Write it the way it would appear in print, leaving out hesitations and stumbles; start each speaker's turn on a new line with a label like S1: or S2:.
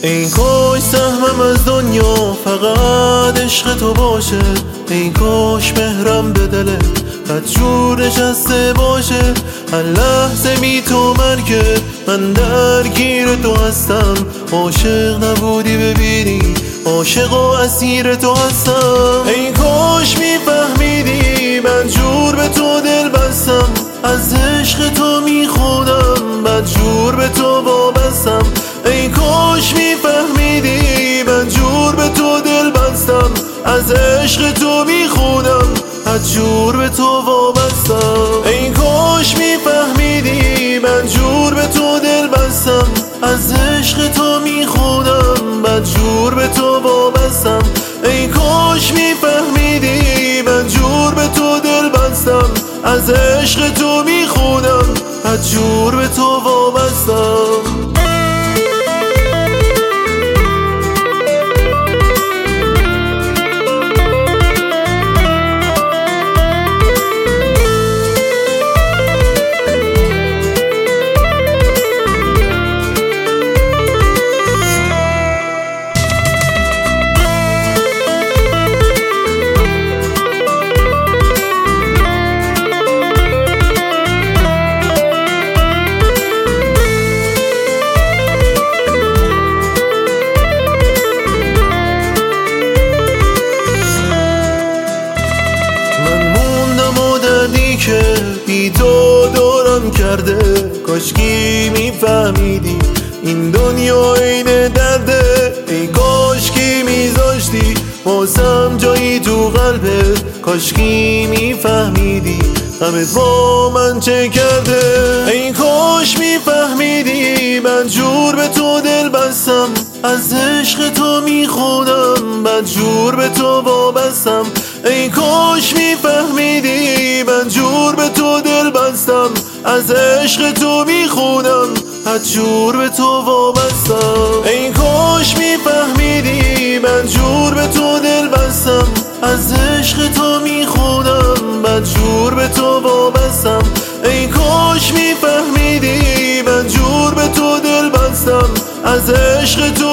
S1: ای کاش سهمم از دنیا فقط عشق تو باشه، ای کاش مهرم به دلت بدجور نشسته باشه. هر لحظه بی تو مرگه، من درگیر تو هستم. عاشق نبودی ببینی، عاشق و اسیر تو هستم. ای کاش میفهمیدی من جور به تو دل بستم، از عشق تو میخونم بدجور به تو وابستم. ای کاش میفهمیدی من جور به تو دل بستم، از عشق تو میخونم بدجور به تو وابستم. ای کاش میفهمیدی من جور به تو دل بستم، از عشق تو میخونم بدجور به تو وابستم. ای کاش میفهمیدی من جور به تو دل بستم، از عشق تو میخونم بدجور به تو وابستم. که بی تو دورم کرده، کاشکی میفهمیدی این دنیا عین درده. ای کاشکی میذاشتی واسم جایی تو قلبت، کاشکی میفهمیدی غمت با من چه کرده. ای کاش میفهمیدی من جور به تو دل بستم، از عشق تو میخونم بدجور به تو وابستم. ای کاش میفهمیدی من جور به تو دل بستم، از عشق تو میخونم بدجور به تو وابستم. ای کاش میفهمیدی من جور به تو دل بستم، از عشق تو میخونم بدجور به تو وابستم. ای کاش میفهمیدی من جور به تو دل بستم، از عشق تو